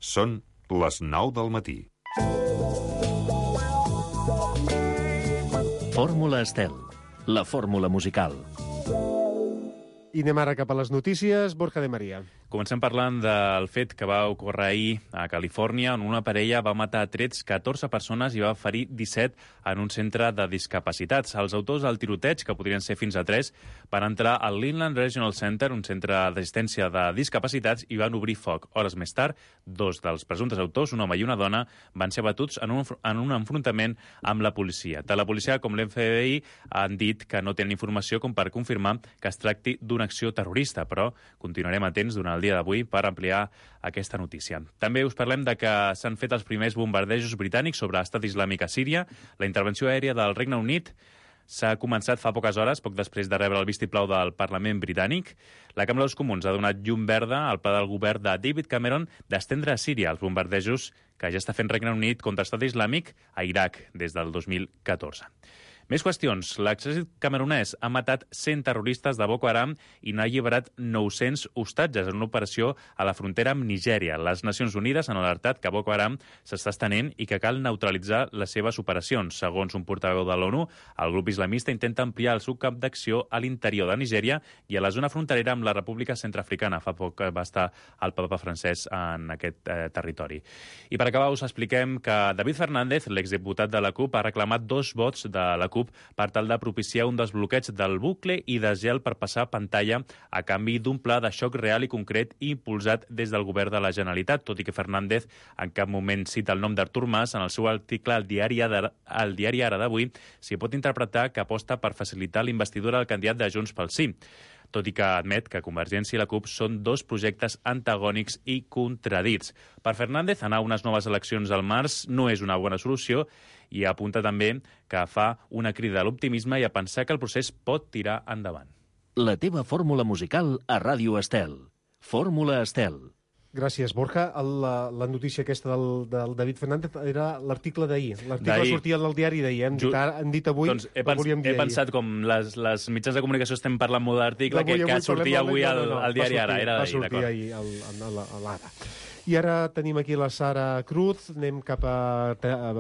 Són les 9 del matí. Fórmula Estel, la fórmula musical. I anem ara cap a les notícies. Borja de Maria. Comencem parlant del fet que va ocórrer ahir a Califòrnia, on una parella va matar a trets 14 persones i va ferir 17 en un centre de discapacitats. Els autors del tiroteig, que podrien ser fins a 3, van entrar al Linland Regional Center, un centre d'assistència de discapacitats, i van obrir foc. Hores més tard, dos dels presumptes autors, un home i una dona, van ser batuts en un enfrontament amb la policia. Tant la policia com l'FBI han dit que no tenen informació com per confirmar que es tracti d'una acció terrorista, però continuarem atents durant el dia d'avui per ampliar aquesta notícia. També us parlem de que s'han fet els primers bombardejos britànics sobre l'estat islàmic a Síria. La intervenció aèria del Regne Unit s'ha començat fa poques hores, poc després de rebre el vistiplau del Parlament britànic. La Cambra dels Comuns ha donat llum verda al pla del govern de David Cameron d'estendre a Síria els bombardejos que ja està fent Regne Unit contra l'estat islàmic a Iraq des del 2014. Més qüestions. L'exèrcit camerunès ha matat 100 terroristes de Boko Haram i n'ha alliberat 900 hostatges en una operació a la frontera amb Nigèria. Les Nacions Unides han alertat que Boko Haram s'està estenent i que cal neutralitzar les seves operacions. Segons un portaveu de l'ONU, el grup islamista intenta ampliar el seu camp d'acció a l'interior de Nigèria i a la zona fronterera amb la República Centreafricana. Fa poc va estar el papa francès en aquest territori. I per acabar us expliquem que David Fernández, l'exdiputat de la CUP, ha reclamat 2 vots de la CUP per tal de propiciar un desbloqueig del bucle i desgel per passar pantalla a canvi d'un pla de xoc real i concret impulsat des del govern de la Generalitat, tot i que Fernández en cap moment cita el nom d'Artur Mas. En el seu article al diari Ara d'avui s'hi pot interpretar que aposta per facilitar la investidura del candidat de Junts pel Sí, tot i que admet que Convergència i la CUP són 2 projectes antagònics i contradits. Per Fernández, anar a unes noves eleccions al març no és una bona solució i apunta també que fa una crida a l'optimisme i a pensar que el procés pot tirar endavant. La teva fórmula musical a Ràdio Estel. Fórmula Estel. Gràcies, Borja. La notícia aquesta del David Fernández era l'article d'ahir. L'article sortia del diari d'ahir. Hem dit avui, doncs he pensat, com les mitjans de comunicació estem parlant molt d'article, que sortia avui al diari Ara. Era d'ahir, va sortir ahir a l'Ara. I ara tenim aquí la Sara Cruz. Anem cap a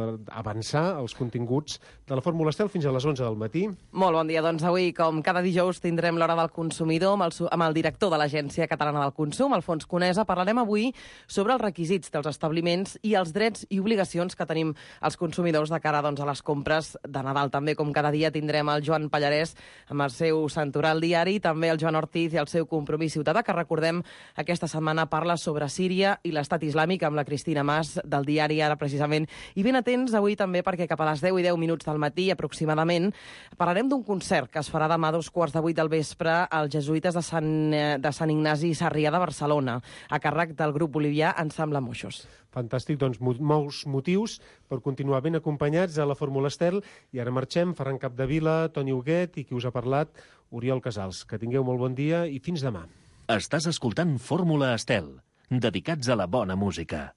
avançar els continguts de la Fórmula Estel fins a les 11 del matí. Molt bon dia. Doncs avui, com cada dijous, tindrem l'Hora del Consumidor amb el director de l'Agència Catalana del Consum, Alfons Conesa. Parlarem avui sobre els requisits dels establiments i els drets i obligacions que tenim els consumidors de cara a les compres de Nadal. També, com cada dia, tindrem el Joan Pallarès amb el seu Santoral Diari, també el Joan Ortiz i el seu Compromís Ciutadà, que recordem aquesta setmana parla sobre Síria i l'estat islàmic amb la Cristina Mas del diari Ara, precisament. I ben atents avui també perquè cap a les 10:10 del matí, aproximadament, parlarem d'un concert que es farà demà a 7:15 del vespre als Jesuïtes de Sant Ignasi Sarrià de Barcelona, a càrrec del grup bolivià Ensemble Moixos. Fantàstic, doncs molts motius per continuar ben acompanyats a la Fórmula Estel. I ara marxem. Ferran Capdevila, Toni Huguet i qui us ha parlat, Oriol Casals. Que tingueu molt bon dia i fins demà. Estàs escoltant Fórmula Estel, dedicats a la bona música.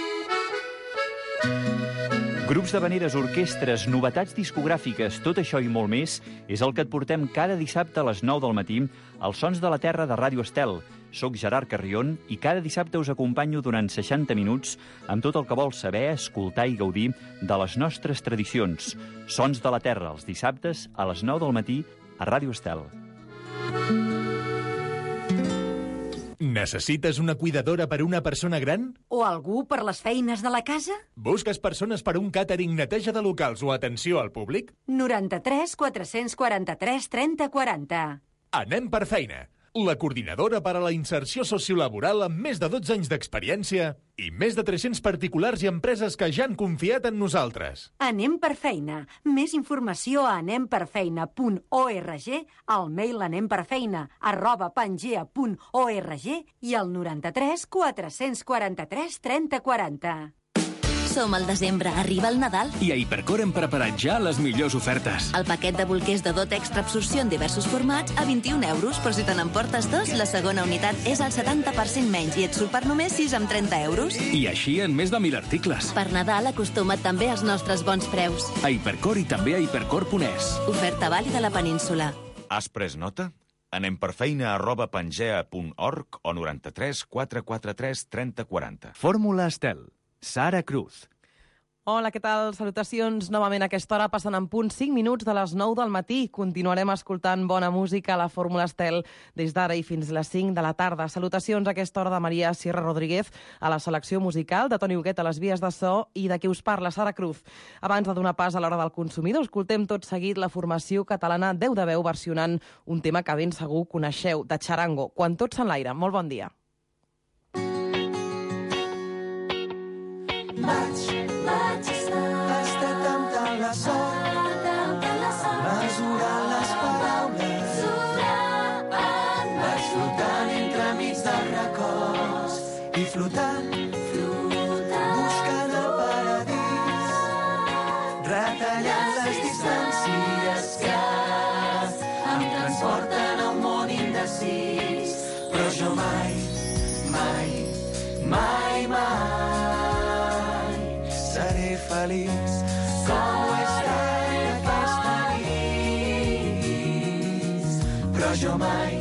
Grups d'havaneres, orquestres, novetats discogràfiques, tot això i molt més és el que et portem cada dissabte a les 9 del matí als Sons de la Terra de Ràdio Estel. Soc Gerard Carrion i cada dissabte us acompanyo durant 60 minuts amb tot el que vols saber, escoltar i gaudir de les nostres tradicions. Sons de la Terra, els dissabtes a les 9 del matí a Ràdio Estel. Necessites una cuidadora per a una persona gran? O algú per les feines de la casa? Busques persones per a un càtering, neteja de locals o atenció al públic? 93 443 30 40. Anem per feina. La coordinadora per a la inserció sociolaboral amb més de 12 anys d'experiència i més de 300 particulars i empreses que ja han confiat en nosaltres. Anem per feina. Més informació a anemperfeina.org, al mail anemperfeina@pangea.org i al 93 443 30 40. Som al desembre, arriba el Nadal. I a Hipercor hem preparat ja les millors ofertes. El paquet de bolquers de Dot Extra Absorció en diversos formats a 21 euros, però si te n'emportes 2, la segona unitat és al 70% menys i et surt per només 6 amb 30 euros. I així en més de 1.000 articles. Per Nadal acostuma't també als nostres bons preus. A Hipercor i també a hipercor.es. Oferta vàlida a la península. Has pres nota? anemperfeina@pangea.org o 93 443 30 40. Fórmula Estel. Sara Cruz. Hola, què tal? Salutacions novament a aquesta hora. Passen en punt 5 minuts de les 9 del matí. Continuarem escoltant bona música a la Fórmula Estel des d'ara i fins les 5 de la tarda. Salutacions a aquesta hora de Maria Sierra Rodríguez a la selecció musical, de Toni Huguet a les vies de so i de qui us parla, Sara Cruz. Abans de donar pas a l'hora del consumidor, escoltem tot seguit la formació catalana 10 de veu versionant un tema que ben segur coneixeu, de Charango, Quan tot s'enlaira. Molt bon dia. Vaig estar temptant la sort, mesurant les paraules, vaig flotant entremig dels records i flotant, buscant el paradís, retallant les distàncies que em transporten a un món indecis, però jo mai seré feliç com ho he estat aquesta nit. Però jo mai,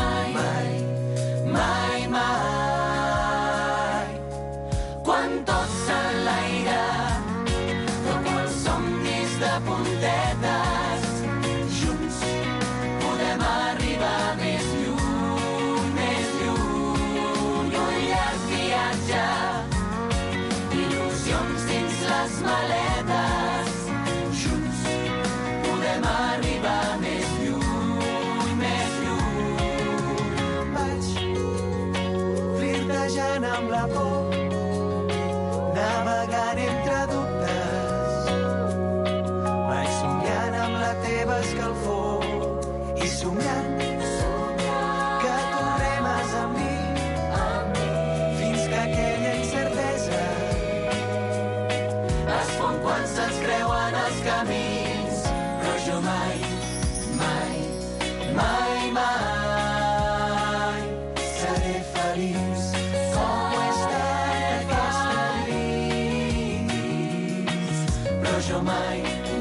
quan tot s'enlaira, dopo els somnis de puntetes, junts podem arribar més lluny, un llarg viatge, il·lusions dins les maletes, junts podem arribar més lluny. Vaig flirtejant amb la por, navegant entre dubtes, vaig somiant amb la teva escalfor i somiant que tu remes amb mi fins que aquella incertesa es fon quan se'ns creuen els camins. Però jo mai seré feliç com ho he estat aquesta nit. Però jo mai,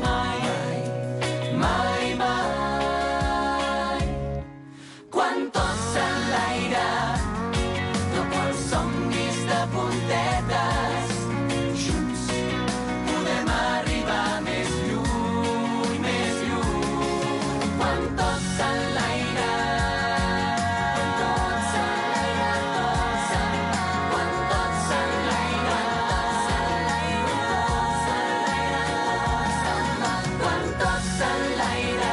quan tot s'enlaira, dopo els somnis de puntetes, junts podem arribar més lluny. Quan tot s'enlaira, quan tot s'enlaira, quan tot s'enlaira, quan tot s'enlaira,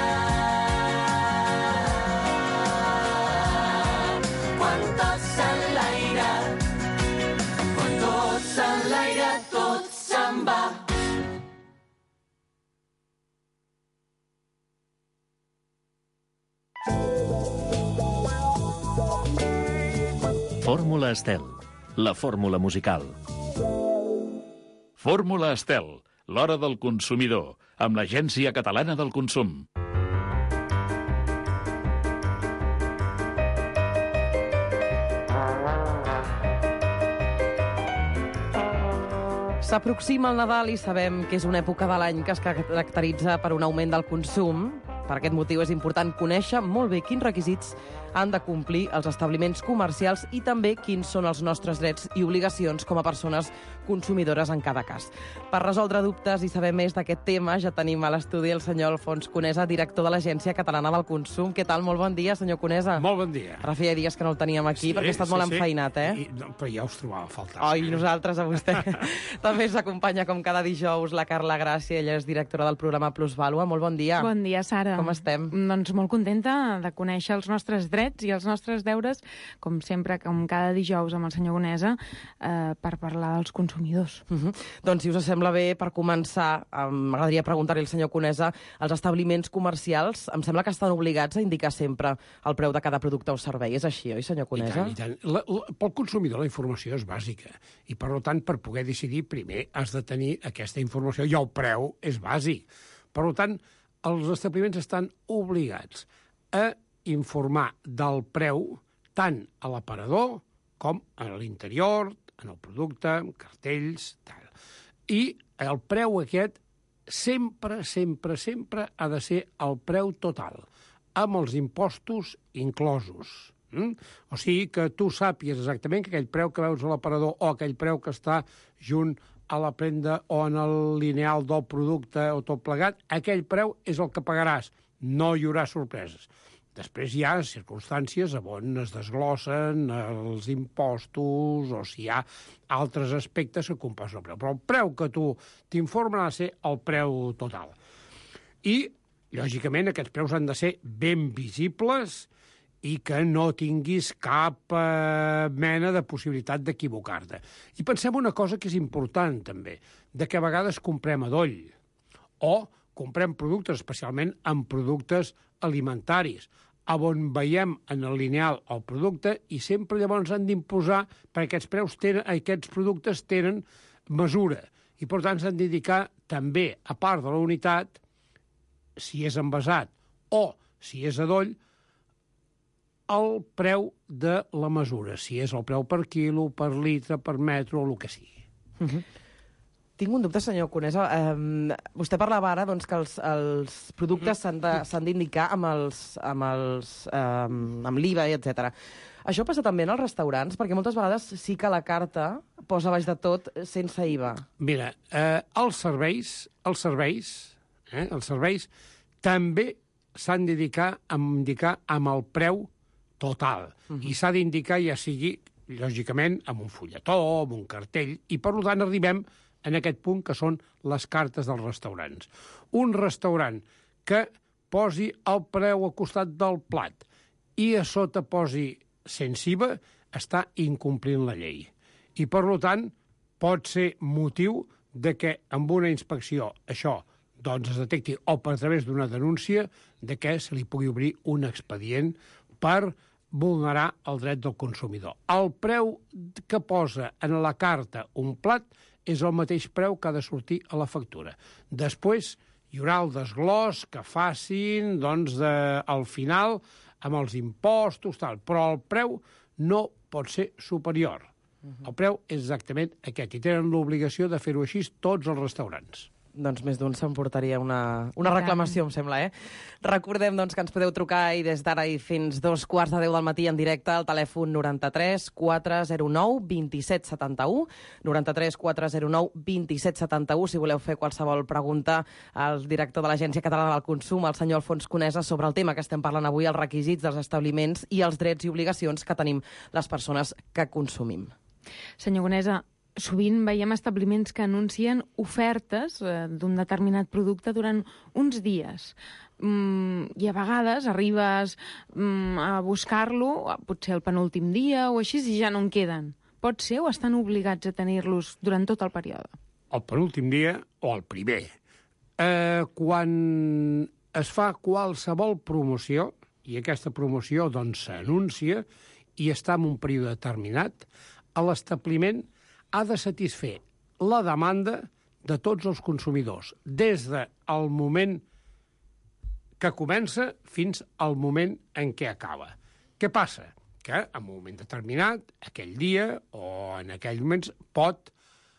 tot se'n va. Fórmula Estel, la fórmula musical. Fórmula Estel, l'hora del consumidor, amb l'Agència Catalana del Consum. S'aproxima el Nadal i sabem que és una època de l'any que es caracteritza per un augment del consum. Per aquest motiu és important conèixer molt bé quins requisits han de complir els establiments comercials i també quins són els nostres drets i obligacions com a persones consumidores en cada cas. Per resoldre dubtes i saber més d'aquest tema ja tenim a l'estudi el senyor Alfons Conesa, director de l'Agència Catalana del Consum. Què tal? Molt bon dia, senyor Conesa. Molt bon dia. Ara feia dies que no el teníem aquí perquè ha estat molt enfeinat, No, però ja us trobava a faltar. Ai, nosaltres a vostè. També ens acompanya com cada dijous la Carla Gràcia, ella és directora del programa Plusvàlua. Molt bon dia. Bon dia, Sara. Com estem? Doncs molt contenta de conèixer els nostres drets i els nostres deures, com sempre, com cada dijous amb el senyor Conesa, per parlar dels consumidors. Doncs, si us sembla bé, per començar, m'agradaria preguntar-li al senyor Conesa, els establiments comercials, em sembla que estan obligats a indicar sempre el preu de cada producte o servei. És així, oi, senyor Conesa? I tant. Pel consumidor la informació és bàsica i, per tant, per poder decidir, primer has de tenir aquesta informació i el preu és bàsic. Per tant, els establiments estan obligats a informar del preu tant a l'aparador com a l'interior, en el producte, en cartells, tal. I el preu aquest sempre ha de ser el preu total. amb els impostos inclosos. O sigui que tu sàpies exactament que aquell preu que veus a l'aparador o aquell preu que està junt a la prenda o en el lineal del producte o tot plegat, aquell preu és el que pagaràs. No hi haurà sorpreses. Després hi ha circumstàncies on es desglossen els impostos o si hi ha altres aspectes que composen el preu. Però el preu que tu t'informen ha de ser el preu total. I, lògicament, aquests preus han de ser ben visibles i que no tinguis cap mena de possibilitat d'equivocar-te. I pensem una cosa que és important, també, de que a vegades comprem a doll o comprem productes, especialment en productes alimentaris, on veiem en el lineal el producte i sempre llavors han d'imposar, perquè aquests productes tenen mesura i per tant s'han d'indicar també, a part de la unitat, si és envasat o si és a doll, el preu de la mesura, si és el preu per quilo, per litre, per metre o el que sigui. Tinc un dubte, senyor Conesa. Vostè parlava ara doncs, que els productes s'han d'indicar amb l'IVA, etc. Això passa també en els restaurants? Perquè moltes vegades sí que la carta posa baix de tot sense IVA. Mira, els serveis també s'han d'indicar amb el preu total. I s'ha d'indicar ja sigui, lògicament, amb un fulletó, amb un cartell, i per tant arribem en aquest punt que són les cartes dels restaurants. Un restaurant que posi el preu al costat del plat i a sota posi sense IVA està incomplint la llei. I, per tant, pot ser motiu de que amb una inspecció això doncs es detecti o per través d'una denúncia de que se li pugui obrir un expedient per vulnerar el dret del consumidor. El preu que posa en la carta un plat és el mateix preu que ha de sortir a la factura. Després hi haurà el desglòs que facin al final amb els impostos, però el preu no pot ser superior. El preu és exactament aquest i tenen l'obligació de fer-ho així tots els restaurants. Doncs més d'un s'emportaria una reclamació, em sembla, Recordem que ens podeu trucar i des d'ara i fins 2:15 del matí en directe al telèfon 93 409 27 71, 93 409 27 71, si voleu fer qualsevol pregunta al director de l'Agència Catalana del Consum, el senyor Alfons Conesa, sobre el tema que estem parlant avui, els requisits dels establiments i els drets i obligacions que tenim les persones que consumim. Senyor Conesa, sovint veiem establiments que anuncien ofertes d'un determinat producte durant uns dies. I a vegades arribes a buscar-lo, potser el penúltim dia o així, i ja no en queden. Pot ser o estan obligats a tenir-los durant tot el període? El penúltim dia o el primer. Quan es fa qualsevol promoció, i aquesta promoció s'anuncia i està en un període determinat, l'establiment ha de satisfer la demanda de tots els consumidors, des del moment que comença fins al moment en què acaba. Què passa? Que en un moment determinat, aquell dia o en aquells moments, pot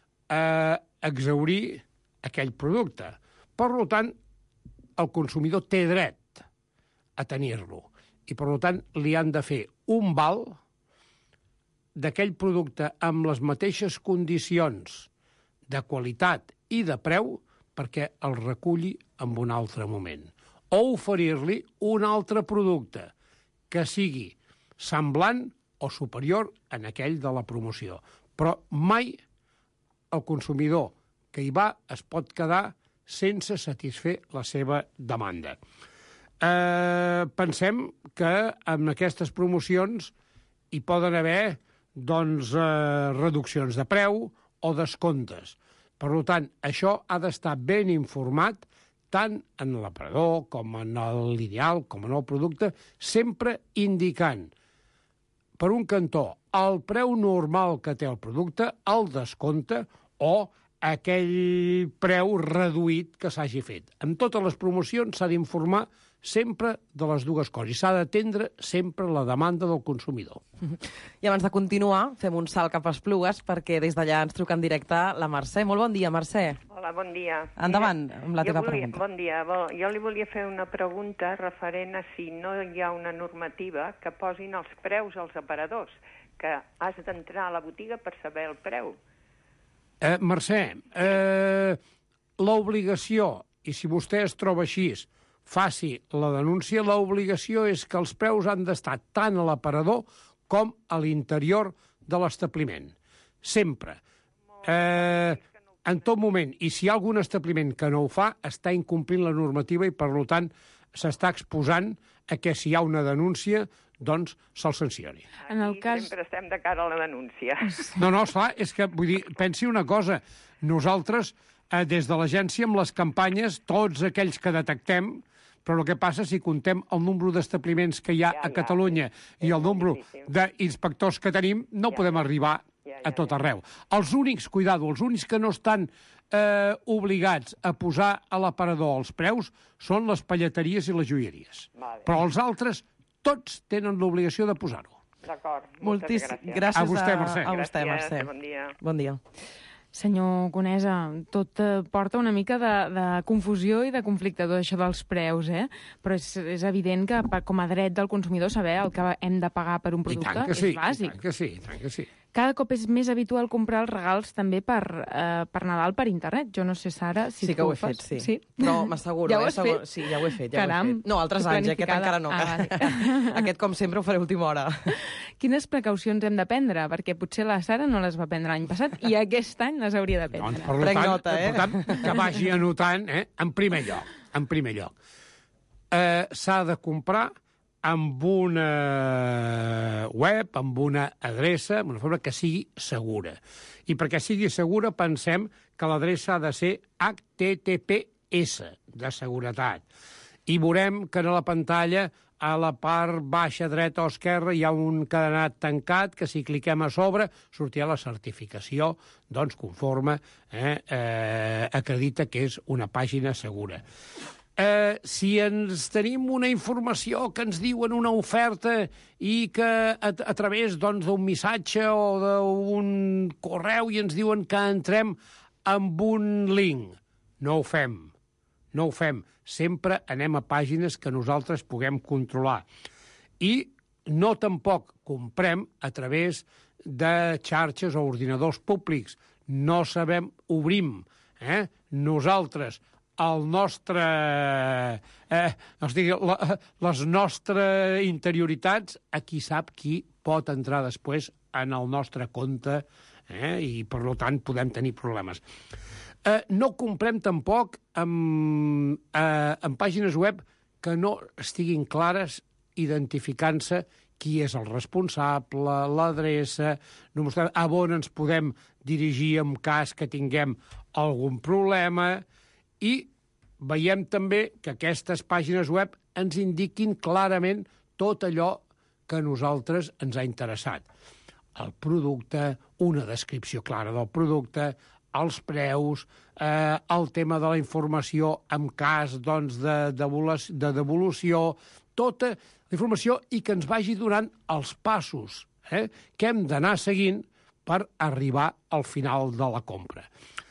exhaurir aquell producte. Per tant, el consumidor té dret a tenir-lo i, per tant, li han de fer un val d'aquell producte amb les mateixes condicions de qualitat i de preu perquè el reculli en un altre moment. O oferir-li un altre producte que sigui semblant o superior en aquell de la promoció. Però mai el consumidor que hi va es pot quedar sense satisfer la seva demanda. Pensem que en aquestes promocions hi poden haver reduccions de preu o descomptes. Per tant, això ha d'estar ben informat tant en l'aparador com en el lineal, com en el producte, sempre indicant, per un cantó, el preu normal que té el producte, el descompte o aquell preu reduït que s'hagi fet. En totes les promocions s'ha d'informar sempre de les dues coses i s'ha d'atendre sempre la demanda del consumidor. I abans de continuar, fem un salt cap a Esplugues perquè des d'allà ens truca en directe la Mercè. Molt bon dia, Mercè. Hola, bon dia. Endavant amb la teva pregunta. Bon dia. Jo li volia fer una pregunta referent a si no hi ha una normativa que posin els preus als aparadors, que has d'entrar a la botiga per saber el preu. Mercè, l'obligació, i si vostè es troba així, faci la denúncia, l'obligació és que els preus han d'estar tant a l'aparador com a l'interior de l'establiment. Sempre. En tot moment. I si hi ha algun establiment que no ho fa, està incomplint la normativa i, per tant, s'està exposant a que si hi ha una denúncia, doncs se'l sancioni. En el cas... Sempre estem de cara a la denúncia. No, esclar, és que, vull dir, pensi una cosa. Nosaltres, des de l'agència, amb les campanyes, tots aquells que detectem, però el que passa, si contem el nombre d'establiments que hi ha a Catalunya i el nombre d'inspectors que tenim, no podem arribar a tot arreu. Els únics, cuidado, els únics que no estan obligats a posar a l'aparador els preus són les pelleteries i les joieries. Però els altres, tots tenen l'obligació de posar-ho. D'acord. Moltes gràcies. A vostè, Mercè. A vostè, Mercè. Bon dia. Bon dia. Senyor Conesa, tot porta una mica de confusió i de conflicte, tot això dels preus, però és evident que com a dret del consumidor saber el que hem de pagar per un producte és bàsic. I tant que sí. Cada cop és més habitual comprar els regals també per Nadal per internet. Jo no sé, Sara, si sí que ho he fet, sí. Però m'asseguro. Ja ho has fet? Sí, ja ho he fet. Caram. No, altres anys, aquest encara no. Aquest, com sempre, ho faré a última hora. Quines precaucions hem de prendre? Perquè potser la Sara no les va prendre l'any passat i aquest any les hauria de prendre. Doncs, per tant, que vagi anotant, en primer lloc. S'ha de comprar amb una web, amb una adreça, amb una forma que sigui segura. I perquè sigui segura pensem que l'adreça ha de ser HTTPS, de seguretat. I veurem que a la pantalla, a la part baixa dreta o esquerra, hi ha un cadenat tancat que si cliquem a sobre sortirà la certificació, doncs conforme acredita que és una pàgina segura. Si ens tenim una informació que ens diuen una oferta i que a través d'un missatge o d'un correu i ens diuen que entrem amb un link, no ho fem. Sempre anem a pàgines que nosaltres puguem controlar. I no tampoc comprem a través de xarxes o ordinadors públics. No sabem, obrim. Nosaltres les nostres interioritats, a qui sap qui pot entrar després en el nostre compte i, per tant, podem tenir problemes. No comprem tampoc en pàgines web que no estiguin clares identificant-se qui és el responsable, l'adreça, a on ens podem dirigir en cas que tinguem algun problema. I veiem també que aquestes pàgines web ens indiquin clarament tot allò que a nosaltres ens ha interessat. El producte, una descripció clara del producte, els preus, el tema de la informació en cas de devolució, tota la informació i que ens vagi donant els passos que hem d'anar seguint per arribar al final de la compra.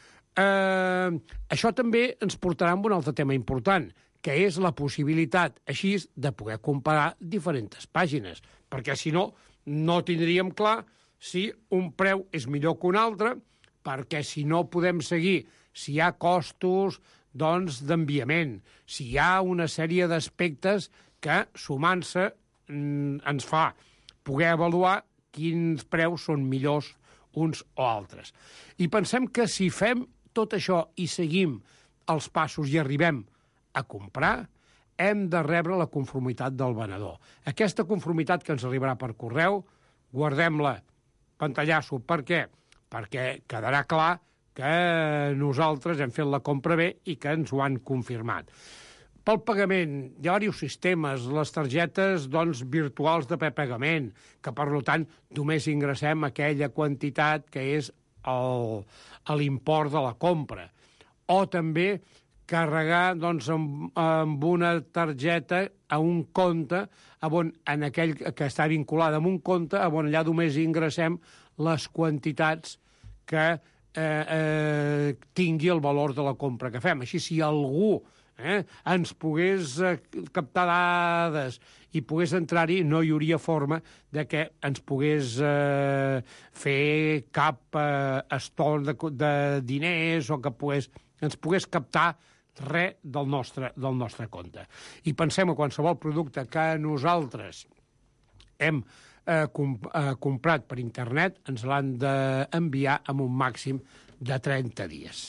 Això també ens portarà a un altre tema important, que és la possibilitat, així, de poder comparar diferents pàgines, perquè si no, no tindríem clar si un preu és millor que un altre, perquè si no podem seguir si hi ha costos d'enviament, si hi ha una sèrie d'aspectes que, sumant-se, ens fa poder avaluar quins preus són millors uns o altres. I pensem que si fem tot això i seguim els passos i arribem a comprar, hem de rebre la conformitat del venedor. Aquesta conformitat que ens arribarà per correu, guardem-la, pantallasso. Per què? Perquè quedarà clar que nosaltres hem fet la compra bé i que ens ho han confirmat. Pel pagament, hi ha diversos sistemes, les targetes virtuals de prepagament, que per tant només ingressem aquella quantitat que és l'import de la compra. O també carregar amb una targeta a un compte en aquell que està vinculat a un compte on allà només ingressem les quantitats que tingui el valor de la compra que fem. Així, si algú ens pogués captar dades i pogués entrar-hi, no hi hauria forma de que ens pogués fer cap estol de diners o que ens pogués captar res del nostre compte. I pensem que qualsevol producte que nosaltres hem comprat per internet ens l'han d'enviar amb un màxim de 30 dies.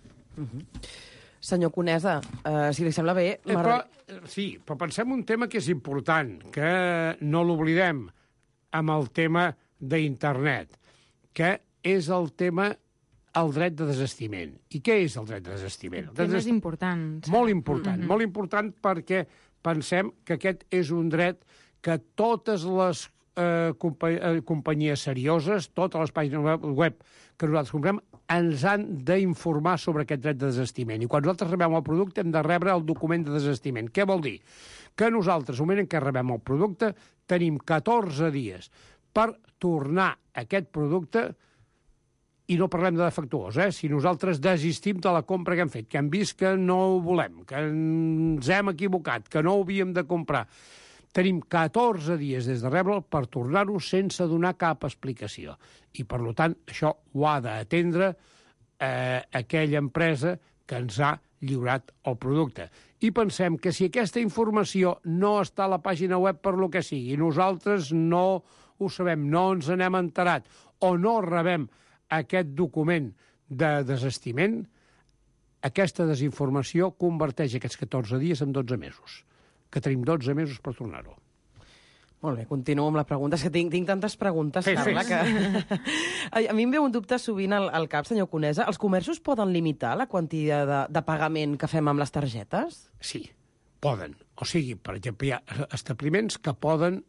Senyor Conesa, si li sembla bé... Però pensem un tema que és important, que no l'oblidem amb el tema d'internet, que és el tema el dret de desistiment. I què és el dret de desistiment? El tema és important. Molt important, molt important perquè pensem que aquest és un dret que totes les companyies serioses, totes les pàgines web que nosaltres comprem, ens han d'informar sobre aquest dret de desistiment. I quan nosaltres rebem el producte hem de rebre el document de desistiment. Què vol dir? Que nosaltres, al moment en què rebem el producte, tenim 14 dies per tornar aquest producte, i no parlem de defectuós, si nosaltres desistim de la compra que hem fet, que hem vist que no ho volem, que ens hem equivocat, que no ho havíem de comprar, tenim 14 dies des de rebre'l per tornar-ho sense donar cap explicació. I, per tant, això ho ha d'atendre aquella empresa que ens ha lliurat el producte. I pensem que si aquesta informació no està a la pàgina web per lo que sigui, nosaltres no ho sabem, no ens n'hem enterat, o no rebem aquest document de desistiment, aquesta desinformació converteix aquests 14 dies en 12 mesos. Que tenim 12 mesos per tornar-ho. Molt bé, continuo amb la pregunta. És que tinc tantes preguntes, Carla, que... A mi em ve un dubte sovint al cap, senyor Conesa. Els comerços poden limitar la quantitat de pagament que fem amb les targetes? Sí, poden. O sigui, per exemple, hi ha establiments que poden,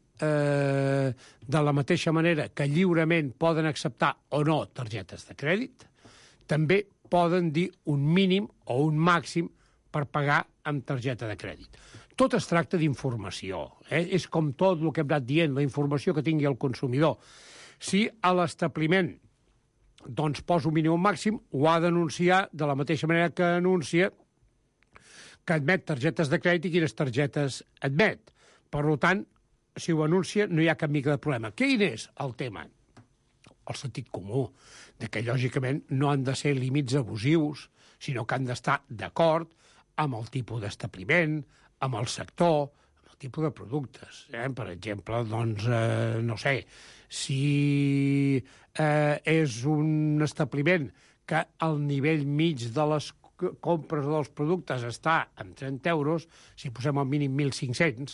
de la mateixa manera que lliurement poden acceptar o no targetes de crèdit, també poden dir un mínim o un màxim per pagar amb targeta de crèdit. Tot es tracta d'informació. És com tot el que hem anat dient, la informació que tingui el consumidor. Si a l'establiment doncs, posa un mínim o un màxim, ho ha d'anunciar de la mateixa manera que anuncia que admet targetes de crèdit i quines targetes admet. Per tant, si ho anuncia, no hi ha cap mica de problema. Quin és el tema? El sentit comú, de que, lògicament, no han de ser límits abusius, sinó que han d'estar d'acord amb el tipus d'establiment, amb el sector, amb el tipus de productes. Per exemple, doncs, no sé, si és un establiment que el nivell mig de les compres dels productes està en 30 euros, si posem al mínim 1.500,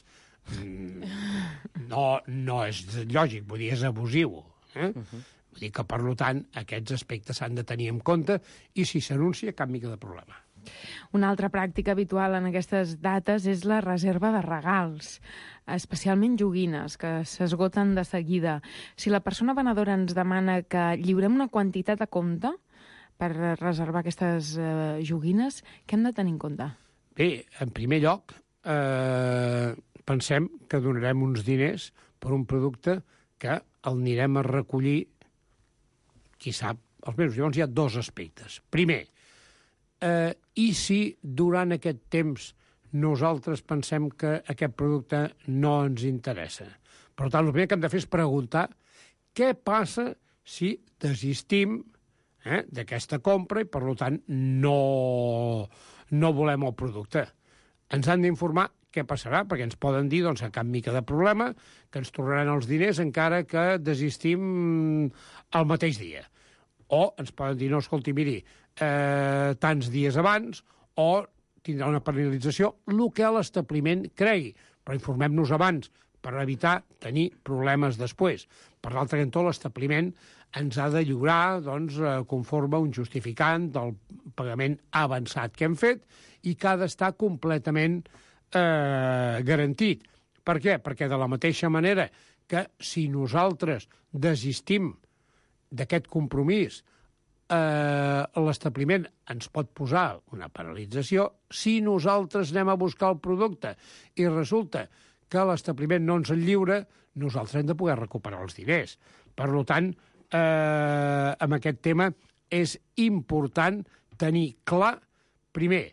no és lògic, vull dir, és abusiu. Vull dir que, per tant, aquests aspectes s'han de tenir en compte i si s'anuncia, cap mica de problema. Una altra pràctica habitual en aquestes dates és la reserva de regals, especialment joguines, que s'esgoten de seguida. Si la persona venedora ens demana que lliurem una quantitat a compte per reservar aquestes joguines, què hem de tenir en compte? Bé, en primer lloc, pensem que donarem uns diners per un producte que el anirem a recollir, qui sap, els mesos. Llavors hi ha dos aspectes. Primer, i si durant aquest temps nosaltres pensem que aquest producte no ens interessa. Per tant, el primer que hem de fer és preguntar què passa si desistim d'aquesta compra i, per tant, no volem el producte. Ens han d'informar què passarà, perquè ens poden dir doncs, a cap mica de problema, que ens tornaran els diners encara que desistim el mateix dia. O ens poden dir, no, escolti, miri, tants dies abans, o tindrà una penalització, el que l'establiment cregui. Però informem-nos abans, per evitar tenir problemes després. Per l'altre cantó, l'establiment ens ha de lliurar, doncs, conforme un justificant del pagament avançat que hem fet i que ha d'estar completament garantit. Per què? Perquè de la mateixa manera que si nosaltres desistim d'aquest compromís, l'establiment ens pot posar una penalització. Si nosaltres anem a buscar el producte i resulta que l'establiment no ens el lliura, nosaltres hem de poder recuperar els diners. Per tant, amb aquest tema és important tenir clar, primer,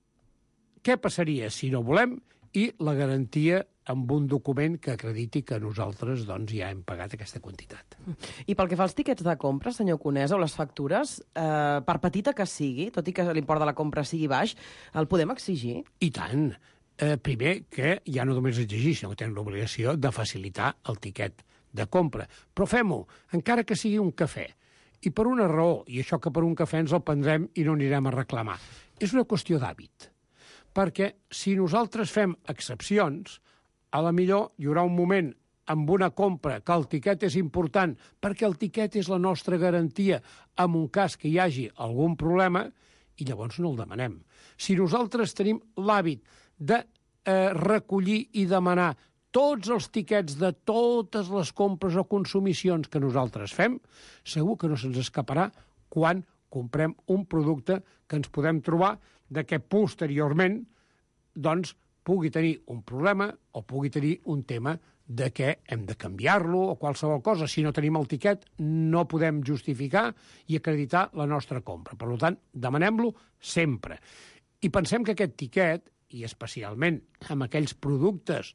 què passaria si no volem i la garantia amb un document que acrediti que nosaltres doncs, ja hem pagat aquesta quantitat. I pel que fa als tiquets de compra, senyor Conesa, o les factures, per petita que sigui, tot i que l'import de la compra sigui baix, el podem exigir? I tant. Primer, que ja no només exigir, sinó que tenen l'obligació de facilitar el tiquet de compra. Però fem-ho, encara que sigui un cafè. I per una raó, i això que per un cafè ens el prendrem i no anirem a reclamar. És una qüestió d'hàbit. Perquè si nosaltres fem excepcions, a la millor hi haurà un moment amb una compra que el tiquet és important perquè el tiquet és la nostra garantia en un cas que hi hagi algun problema i llavors no el demanem. Si nosaltres tenim l'hàbit de recollir i demanar tots els tiquets de totes les compres o consumicions que nosaltres fem, segur que no se'ns escaparà quan comprem un producte que ens podem trobar de que posteriorment doncs, pugui tenir un problema o pugui tenir un tema de que hem de canviar-lo o qualsevol cosa. Si no tenim el tiquet, no podem justificar i acreditar la nostra compra. Per tant, demanem-lo sempre. I pensem que aquest tiquet, i especialment amb aquells productes,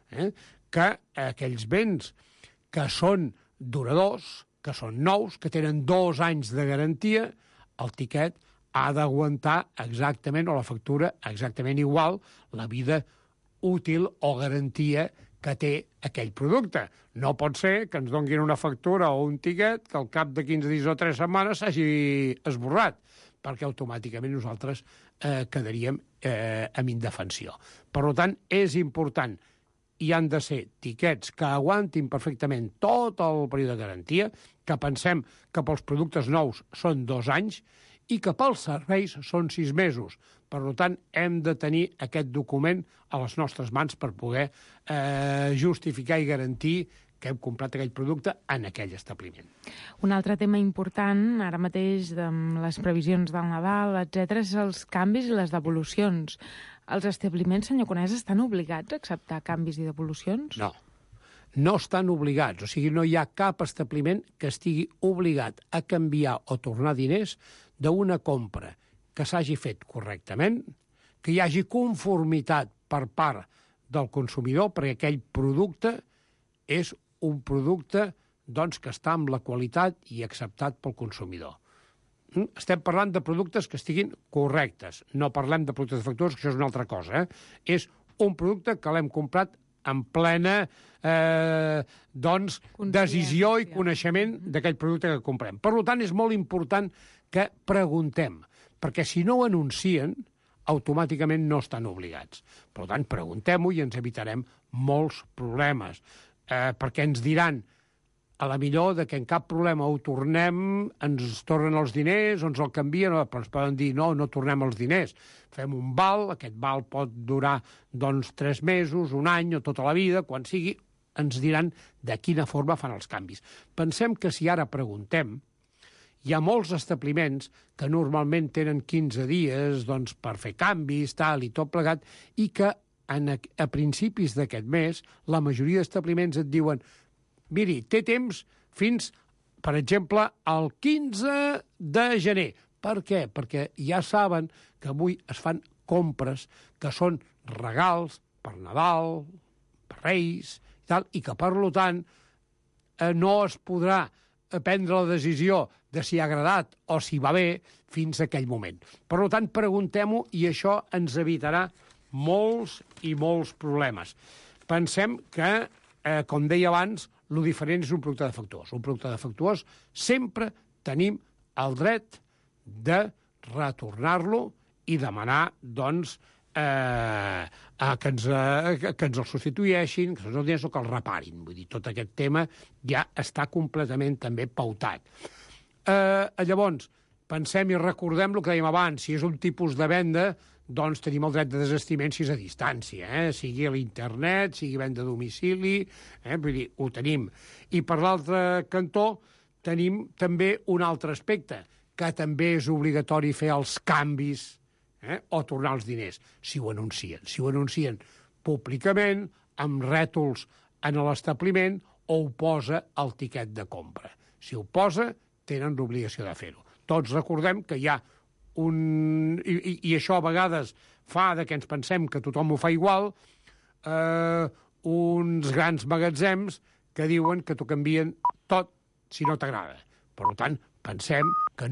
que aquells béns que són duradors, que són nous, que tenen 2 anys de garantia, el tiquet ha d'aguantar exactament, o la factura exactament igual, la vida útil o garantia que té aquell producte. No pot ser que ens donguin una factura o un tiquet que al cap de 15 dies o 3 setmanes s'hagi esborrat, perquè automàticament nosaltres quedaríem en indefensió. Per tant, és important i han de ser tiquets que aguantin perfectament tot el període de garantia, que pensem que pels productes nous són 2 anys i que pels serveis són 6 mesos. Per tant, hem de tenir aquest document a les nostres mans per poder justificar i garantir que hem comprat aquell producte en aquell establiment. Un altre tema important, ara mateix, amb les previsions del Nadal, etc., és els canvis i les devolucions. Els establiments, senyor Conesa, estan obligats a acceptar canvis i devolucions? No. No estan obligats, o sigui, no hi ha cap establiment que estigui obligat a canviar o tornar diners d'una compra que s'hagi fet correctament, que hi hagi conformitat per part del consumidor, perquè aquell producte és un producte doncs, que està amb la qualitat i acceptat pel consumidor. Estem parlant de productes que estiguin correctes. No parlem de productes defectuosos, que això és una altra cosa. És un producte que l'hem comprat en plena decisió i coneixement d'aquell producte que comprem. Per tant, és molt important que preguntem, perquè si no ho anuncien, automàticament no estan obligats. Per tant, preguntem-ho i ens evitarem molts problemes, perquè ens diran a la millor de que en cap problema ho tornem, ens tornen els diners o ens el canvien, però ens poden dir no tornem els diners. Fem un val, aquest val pot durar 3 mesos, un any o tota la vida, quan sigui, ens diran de quina forma fan els canvis. Pensem que si ara preguntem, hi ha molts establiments que normalment tenen 15 dies per fer canvis, tal i tot plegat, i que a principis d'aquest mes la majoria d'establiments et diuen miri, té temps fins, per exemple, el 15 de gener. Per què? Perquè ja saben que avui es fan compres que són regals per Nadal, per Reis, i que, per tant, no es podrà prendre la decisió de si ha agradat o si va bé fins a aquell moment. Per tant, preguntem-ho i això ens evitarà molts i molts problemes. Pensem que, com deia abans, el diferent és un producte defectuós. Un producte defectuós sempre tenim el dret de retornar-lo i demanar, que ens el substitueixin, que ens el que el reparin. Vull dir, tot aquest tema ja està completament també pautat. Llavors, pensem i recordem el que dèiem abans, si és un tipus de venda, tenim el dret de desestiment si és a distància, sigui a l'internet, sigui venda a domicili, vull dir, ho tenim. I per l'altre cantó tenim també un altre aspecte, que també és obligatori fer els canvis o tornar els diners, si ho anuncien públicament, amb rètols en l'establiment, o ho posa al tiquet de compra. Si ho posa, tenen l'obligació de fer-ho. tots recordem que hi ha un... I això a vegades fa que ens pensem que tothom ho fa igual, uns grans magatzems que diuen que t'ho canvien tot si no t'agrada. Per tant, pensem que